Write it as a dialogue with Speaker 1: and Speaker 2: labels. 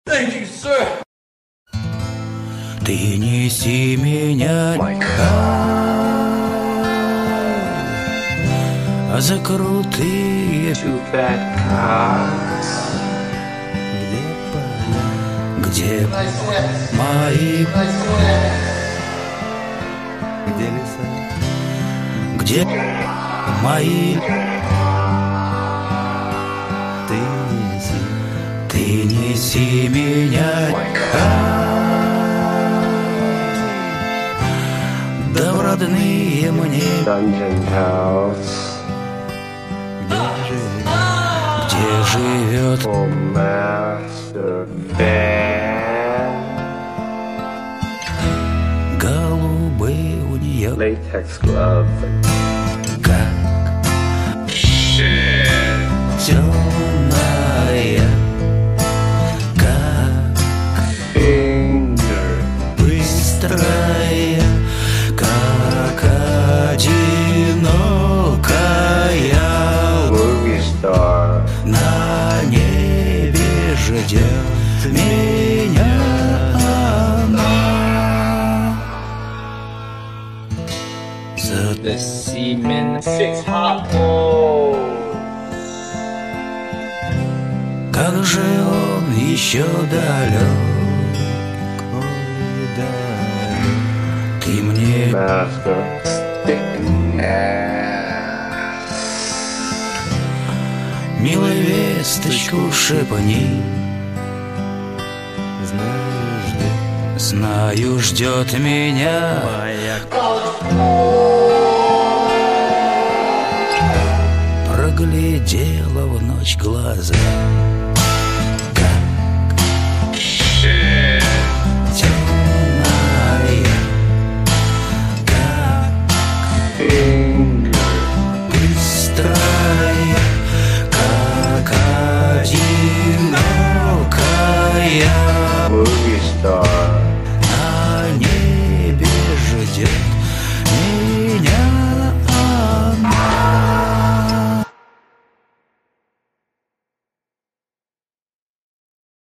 Speaker 1: Thank you, sir.
Speaker 2: Ты неси меня, а за крутые где мои, где мои, ты неси меня, да в родные мне
Speaker 3: Dungeon House,
Speaker 2: где живет
Speaker 3: for Master Bear,
Speaker 2: голубые у нее,
Speaker 3: latex glove,
Speaker 2: как темная, как
Speaker 3: finger,
Speaker 2: быстрая, как одинокая
Speaker 3: movie star,
Speaker 2: на небе ждет меня она. За
Speaker 1: The seaman 6 hot balls.
Speaker 2: как же он еще далек, ты мне,
Speaker 3: Master Stick
Speaker 2: милая весточку шепни, знаю, ждет меня проглядела в ночь глаза.